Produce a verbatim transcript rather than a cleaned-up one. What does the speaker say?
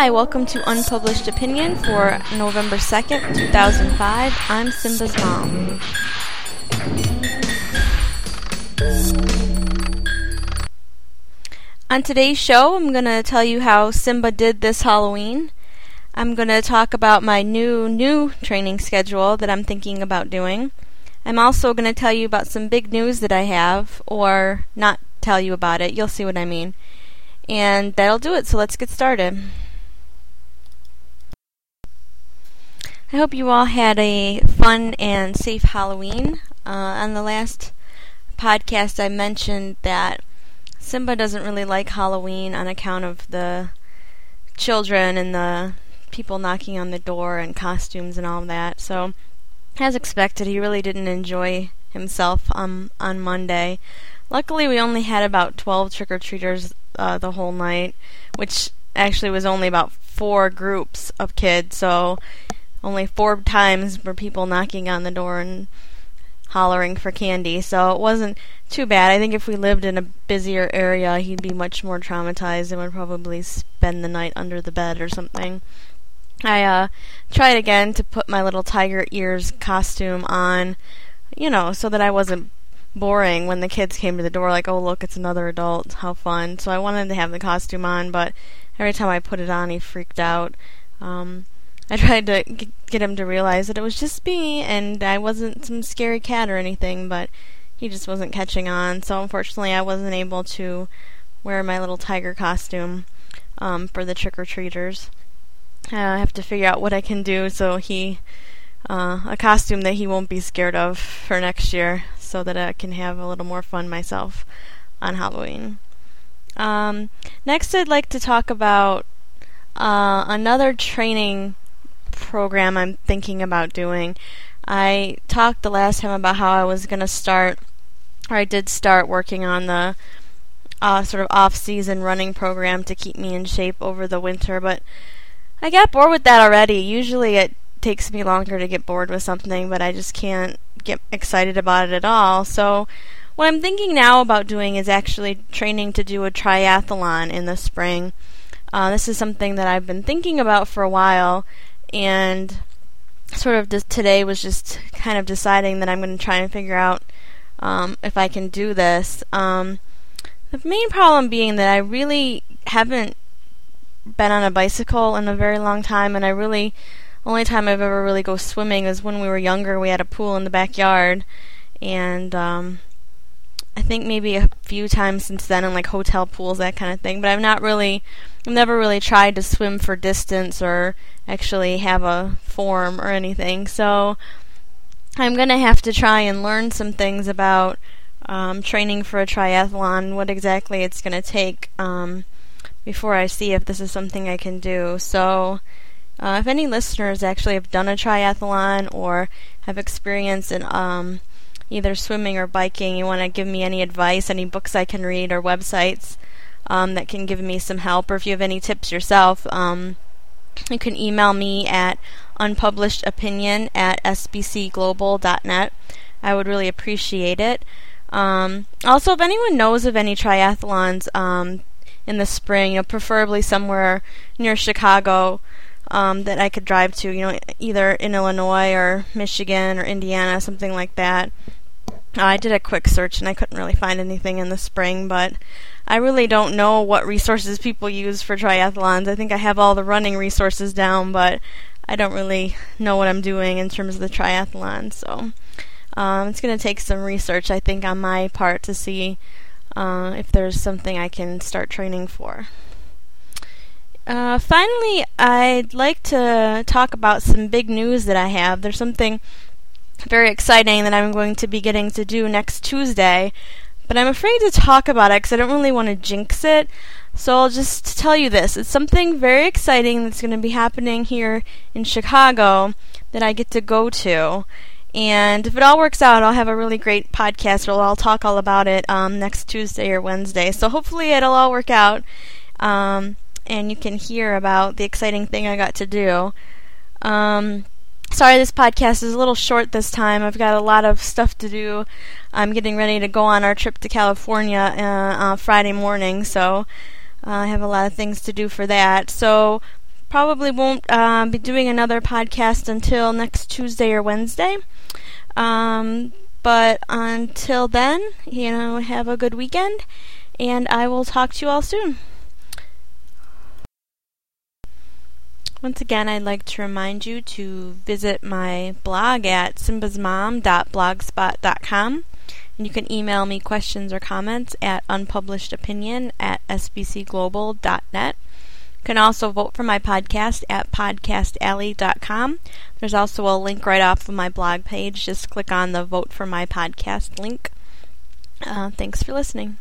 Hi, welcome to Unpublished Opinion for November second, two thousand five. I'm Simba's mom. On today's show, I'm going to tell you how Simba did this Halloween. I'm going to talk about my new, new training schedule that I'm thinking about doing. I'm also going to tell you about some big news that I have, or not tell you about it. You'll see what I mean. And that'll do it, so let's get started. I hope you all had a fun and safe Halloween. Uh, on the last podcast I mentioned that Simba doesn't really like Halloween on account of the children and the people knocking on the door and costumes and all of that. So, as expected, he really didn't enjoy himself um, on Monday. Luckily, we only had about twelve trick-or-treaters uh, the whole night, which actually was only about four groups of kids, so only four times were people knocking on the door and hollering for candy, so it wasn't too bad. I think if we lived in a busier area, he'd be much more traumatized and would probably spend the night under the bed or something. I uh, tried again to put my little tiger ears costume on, you know, so that I wasn't boring when the kids came to the door, like, oh, look, it's another adult, how fun. So I wanted to have the costume on, but every time I put it on, he freaked out. Um, I tried to g- get him to realize that it was just me, and I wasn't some scary cat or anything, but he just wasn't catching on, so unfortunately I wasn't able to wear my little tiger costume um, for the trick-or-treaters. Uh, I have to figure out what I can do so he, uh, a costume that he won't be scared of for next year, so that I can have a little more fun myself on Halloween. Um, next I'd like to talk about uh, another training program I'm thinking about doing. I talked the last time about how I was going to start, or I did start working on the uh, sort of off-season running program to keep me in shape over the winter, but I got bored with that already. Usually it takes me longer to get bored with something, but I just can't get excited about it at all. So what I'm thinking now about doing is actually training to do a triathlon in the spring. Uh, this is something that I've been thinking about for a while, and sort of just today was just kind of deciding that I'm going to try and figure out um, if I can do this. Um, the main problem being that I really haven't been on a bicycle in a very long time, and I really, only time I've ever really go swimming is when we were younger. We had a pool in the backyard, and um, I think maybe a few times since then in like hotel pools, that kind of thing, but I've not really I've never really tried to swim for distance or actually have a form or anything, so I'm going to have to try and learn some things about um, training for a triathlon, what exactly it's going to take um, before I see if this is something I can do. So uh, if any listeners actually have done a triathlon or have experience in um, either swimming or biking, you want to give me any advice, any books I can read or websites Um, that can give me some help, or if you have any tips yourself, um, you can email me at unpublishedopinion at s b c global dot net. I would really appreciate it. Um, also, if anyone knows of any triathlons um, in the spring, you know, preferably somewhere near Chicago um, that I could drive to, you know, either in Illinois or Michigan or Indiana, something like that. Uh, I did a quick search and I couldn't really find anything in the spring, but I really don't know what resources people use for triathlons. I think I have all the running resources down, but I don't really know what I'm doing in terms of the triathlon. So um, it's going to take some research, I think, on my part to see uh, if there's something I can start training for. Uh, finally, I'd like to talk about some big news that I have. There's something very exciting that I'm going to be getting to do next Tuesday, but I'm afraid to talk about it because I don't really want to jinx it, so I'll just tell you this. It's something very exciting that's going to be happening here in Chicago that I get to go to, and if it all works out, I'll have a really great podcast where I'll talk all about it um, next Tuesday or Wednesday, so hopefully it'll all work out, um, and you can hear about the exciting thing I got to do. Um... Sorry, this podcast is a little short this time. I've got a lot of stuff to do. I'm getting ready to go on our trip to California uh, on Friday morning, so uh, I have a lot of things to do for that. So probably won't uh, be doing another podcast until next Tuesday or Wednesday. Um, but until then, you know, have a good weekend, and I will talk to you all soon. Once again, I'd like to remind you to visit my blog at simbas mom dot blogspot dot com, and you can email me questions or comments at unpublishedopinion at s b c global dot net. You can also vote for my podcast at podcast alley dot com. There's also a link right off of my blog page. Just click on the Vote for My Podcast link. Uh, thanks for listening.